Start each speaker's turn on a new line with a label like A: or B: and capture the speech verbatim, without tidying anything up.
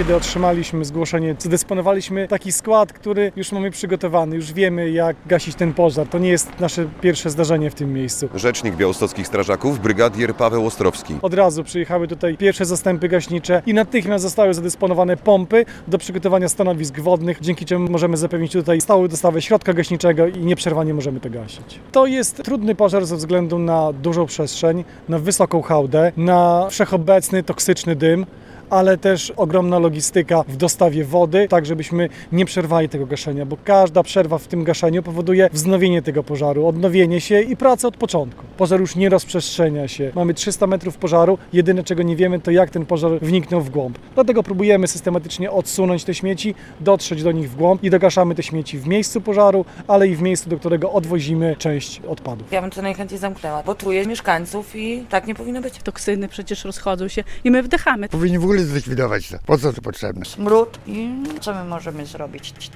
A: kiedy otrzymaliśmy zgłoszenie, zdysponowaliśmy taki skład, który już mamy przygotowany, już wiemy, jak gasić ten pożar. To nie jest nasze pierwsze zdarzenie w tym miejscu.
B: Rzecznik białostockich strażaków, brygadier Paweł Ostrowski.
A: Od razu przyjechały tutaj pierwsze zastępy gaśnicze i natychmiast zostały zadysponowane pompy do przygotowania stanowisk wodnych, dzięki czemu możemy zapewnić tutaj stałą dostawę środka gaśniczego i nieprzerwanie możemy to gasić. To jest trudny pożar ze względu na dużą przestrzeń, na wysoką hałdę, na wszechobecny toksyczny dym, ale też ogromna logistyka w dostawie wody, tak żebyśmy nie przerwali tego gaszenia, bo każda przerwa w tym gaszeniu powoduje wznowienie tego pożaru, odnowienie się i pracę od początku. Pożar już nie rozprzestrzenia się. Mamy trzysta metrów pożaru, jedyne czego nie wiemy to jak ten pożar wniknął w głąb. Dlatego próbujemy systematycznie odsunąć te śmieci, dotrzeć do nich w głąb i dogaszamy te śmieci w miejscu pożaru, ale i w miejscu, do którego odwozimy część odpadów.
C: Ja bym to najchętniej zamknęła, bo truje mieszkańców i tak nie powinno być.
D: Toksyny przecież rozchodzą się i my wdychamy.
E: Powinni w ogóle zlikwidować to. Po co to potrzebne?
F: Smród i co my możemy zrobić?